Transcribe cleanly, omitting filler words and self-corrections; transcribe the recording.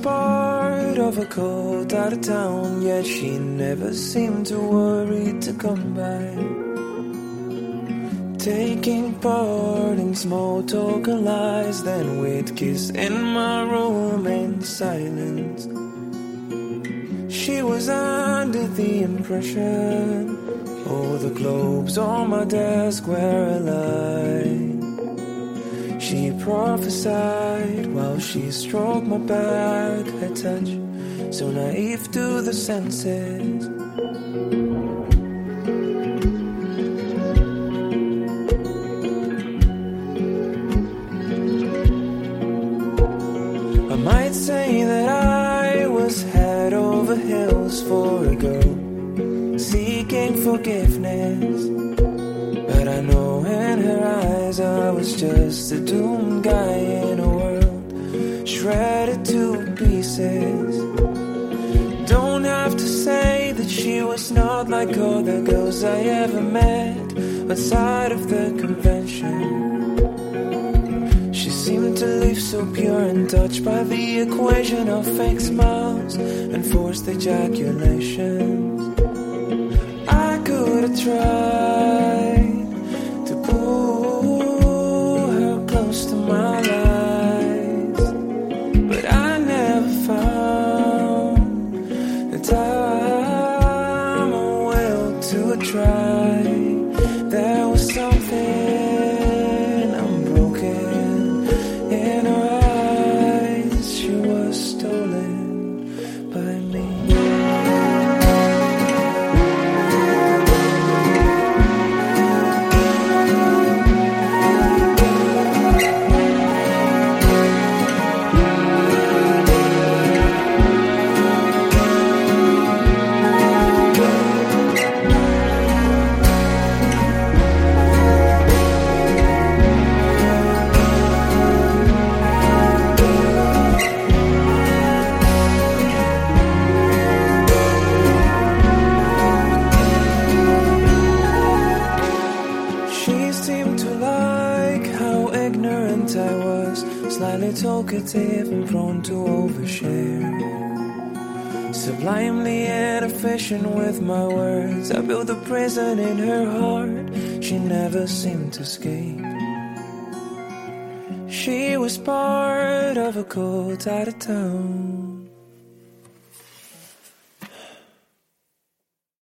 part of a cold out of town, yet she never seemed to worry to come by. Taking part in small talk and lies, then we'd kiss in my room in silence. She was under the impression all the globes on my desk were alive. She prophesied while she stroked my back, her touch so naive to the senses. I might say that I was head over heels for a girl seeking forgiveness, but I know in her eyes I was just a doomed guy in a world shredded to pieces. Don't have to say that she was not like all the girls I ever met outside of the convention. She seemed to live so pure and touched by the equation of fake smiles and forced ejaculations. I could have tried to pull her close to my lies, but I never found the time or will to try. There was something unbroken in her eyes. She was stolen by me. Slightly talkative and prone to overshare, sublimely inefficient with my words. I built a prison in her heart she never seemed to escape. She was part of a cult out of town.